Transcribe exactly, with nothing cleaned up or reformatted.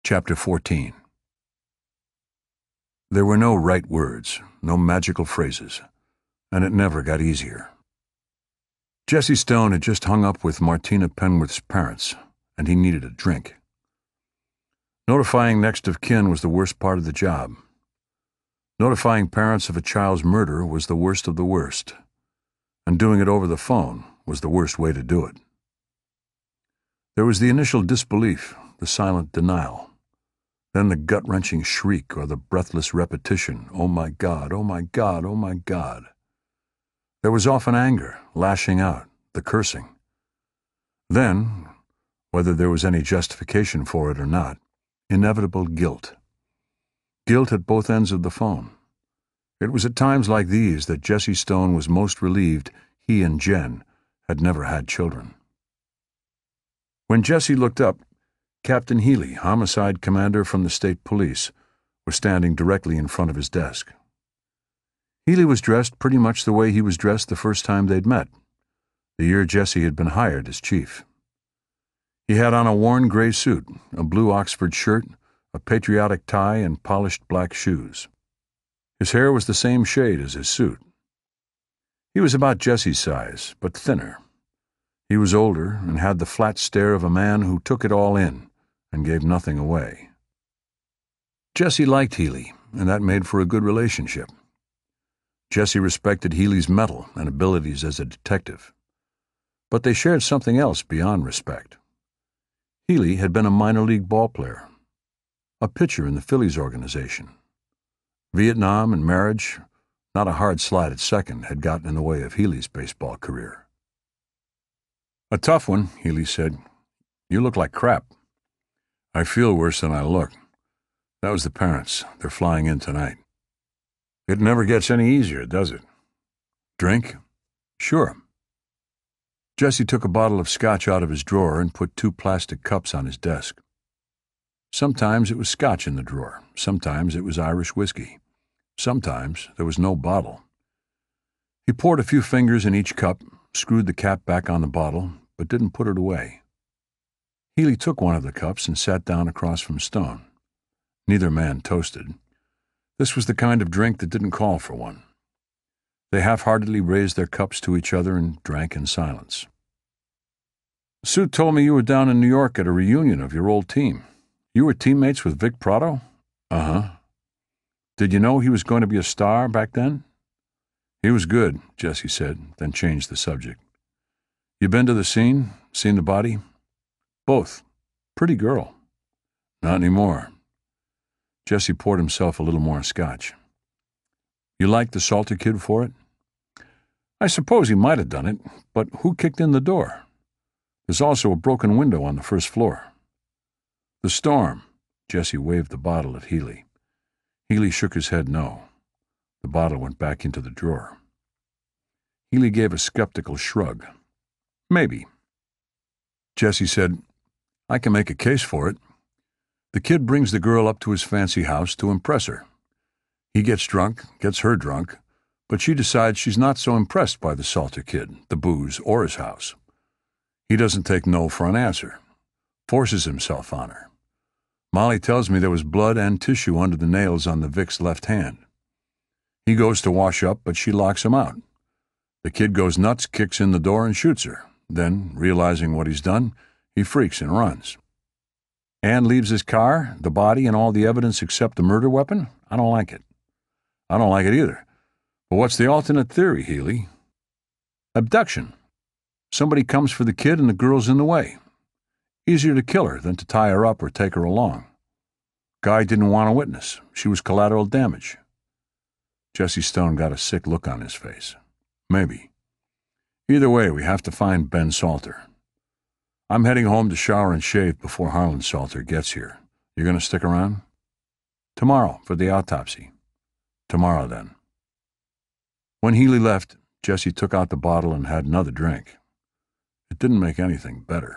Chapter fourteen. There were no right words, no magical phrases, and it never got easier. Jesse Stone had just hung up with Martina Penworth's parents, and he needed a drink. Notifying next of kin was the worst part of the job. Notifying parents of a child's murder was the worst of the worst, and doing it over the phone was the worst way to do it. There was the initial disbelief, the silent denial. Then the gut-wrenching shriek or the breathless repetition, "Oh my God, oh my God, oh my God." There was often anger, lashing out, the cursing. Then, whether there was any justification for it or not, inevitable guilt. Guilt at both ends of the phone. It was at times like these that Jesse Stone was most relieved he and Jen had never had children. When Jesse looked up, Captain Healy, homicide commander from the state police, was standing directly in front of his desk. Healy was dressed pretty much the way he was dressed the first time they'd met, the year Jesse had been hired as chief. He had on a worn gray suit, a blue Oxford shirt, a patriotic tie, and polished black shoes. His hair was the same shade as his suit. He was about Jesse's size, but thinner. He was older and had the flat stare of a man who took it all in and gave nothing away. Jesse liked Healy, and that made for a good relationship. Jesse respected Healy's mettle and abilities as a detective. But they shared something else beyond respect. Healy had been a minor league ballplayer, a pitcher in the Phillies organization. Vietnam and marriage, not a hard slide at second, had gotten in the way of Healy's baseball career. "A tough one," Healy said. "You look like crap." "I feel worse than I look. That was the parents. They're flying in tonight." "It never gets any easier, does it?" "Drink?" "Sure." Jesse took a bottle of scotch out of his drawer and put two plastic cups on his desk. Sometimes it was scotch in the drawer. Sometimes it was Irish whiskey. Sometimes there was no bottle. He poured a few fingers in each cup, screwed the cap back on the bottle, but didn't put it away. Healy took one of the cups and sat down across from Stone. Neither man toasted. This was the kind of drink that didn't call for one. They half-heartedly raised their cups to each other and drank in silence. "Sue told me you were down in New York at a reunion of your old team. You were teammates with Vic Prado?" "Uh-huh." "Did you know he was going to be a star back then?" "He was good," Jesse said, then changed the subject. "You been to the scene? Seen the body?" "Both. Pretty girl." "Not anymore." Jesse poured himself a little more scotch. "You liked the Salter kid for it?" "I suppose he might have done it, but who kicked in the door? There's also a broken window on the first floor." "The storm." Jesse waved the bottle at Healy. Healy shook his head no. The bottle went back into the drawer. Healy gave a skeptical shrug. "Maybe." Jesse said, "I can make a case for it. The kid brings the girl up to his fancy house to impress her. He gets drunk, gets her drunk, but she decides she's not so impressed by the Salter kid, the booze, or his house. He doesn't take no for an answer, forces himself on her. Molly tells me there was blood and tissue under the nails on the Vic's left hand. He goes to wash up, but she locks him out. The kid goes nuts, kicks in the door, and shoots her. Then, realizing what he's done, he freaks and runs. And leaves his car, the body, and all the evidence except the murder weapon? I don't like it." "I don't like it either. But what's the alternate theory, Healy?" "Abduction. Somebody comes for the kid and the girl's in the way. Easier to kill her than to tie her up or take her along. Guy didn't want a witness. She was collateral damage." Jesse Stone got a sick look on his face. "Maybe. Either way, we have to find Ben Salter. I'm heading home to shower and shave before Harlan Salter gets here. You going to stick around?" "Tomorrow, for the autopsy." "Tomorrow, then." When Healy left, Jesse took out the bottle and had another drink. It didn't make anything better.